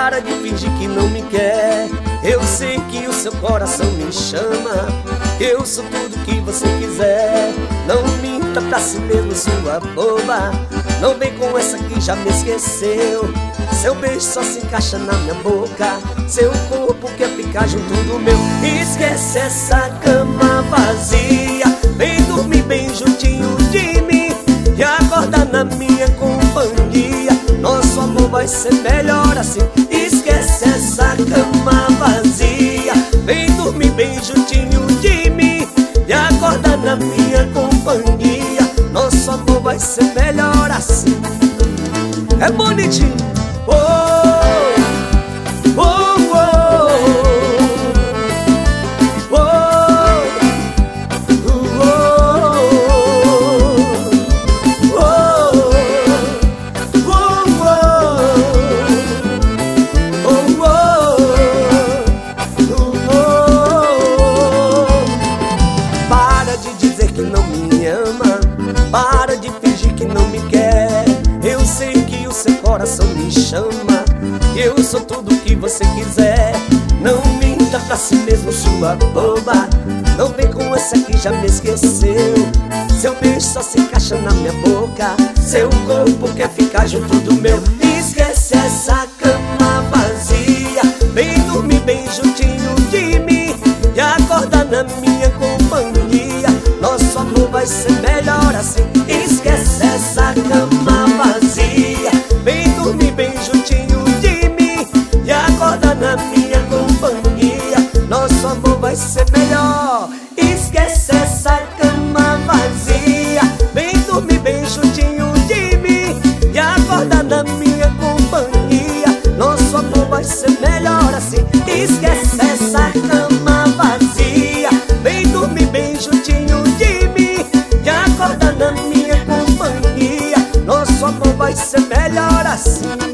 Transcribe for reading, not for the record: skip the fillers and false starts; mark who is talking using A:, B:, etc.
A: Para de fingir que não me quer. Eu sei que o seu coração me chama. Eu sou tudo que você quiser. Não minta pra si mesmo, sua boba. Não vem com essa que já me esqueceu. Seu beijo só se encaixa na minha boca. Seu corpo quer ficar junto do meu. Esquece essa cama vazia. Vem dormir bem juntinho de mim e acorda na minha companhia. Nosso amor vai ser melhor assim. Esquece essa cama vazia. Vem dormir bem juntinho de mim e acorda na minha companhia. Nosso amor vai ser melhor assim. É bonitinho. Oh, oh, oh, oh, Para de dizer que não me ama. Para de fingir que não me quer. Eu sei que o seu coração me chama. Eu sou tudo que você quiser. Não minta pra si mesmo, sua boba. Não vem com essa que já me esqueceu. Seu beijo só se encaixa na minha boca. Seu corpo quer ficar junto do meu. Esquece essa cama vazia. Vem dormir bem juntinho de mim e acorda na minha companhia. Nosso amor vai ser melhor assim. Esquece essa cama vazia. Vem dormir bem juntinho de mim e acorda na minha companhia. Nosso amor vai ser melhor. Esquece essa cama vazia. Vem dormir bem juntinho de mim e acorda na minha companhia. Nosso amor vai ser melhor assim. Esquece essa cama vazia. Vem dormir bem juntinho de mim e acorda na minha companhia. Nosso amor vai ser melhor assim.